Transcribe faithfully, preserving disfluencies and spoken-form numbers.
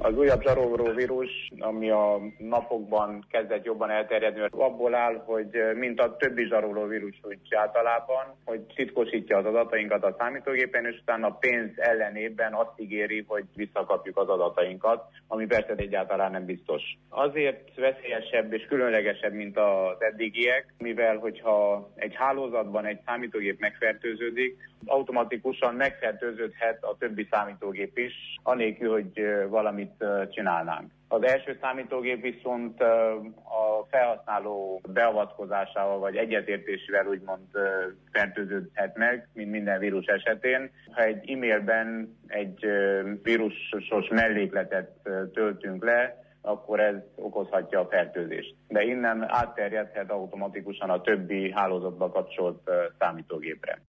Az újabb zsaroló vírus, ami a napokban kezdett jobban elterjedni, abból áll, hogy mint a többi zsaroló vírus úgy általában, hogy titkosítja az adatainkat a számítógépen, és utána a pénz ellenében azt ígéri, hogy visszakapjuk az adatainkat, ami persze egyáltalán nem biztos. Azért veszélyesebb és különlegesebb, mint az eddigiek, mivel hogyha egy hálózatban egy számítógép megfertőződik, automatikusan megfertőződhet a többi számítógép is, anélkül, hogy valamit csinálnánk. Az első számítógép viszont a felhasználó beavatkozásával vagy egyetértésével úgymond fertőződhet meg, mint minden vírus esetén. Ha egy e-mailben egy vírusos mellékletet töltünk le, akkor ez okozhatja a fertőzést. De innen átterjedhet automatikusan a többi hálózatba kapcsolt számítógépre.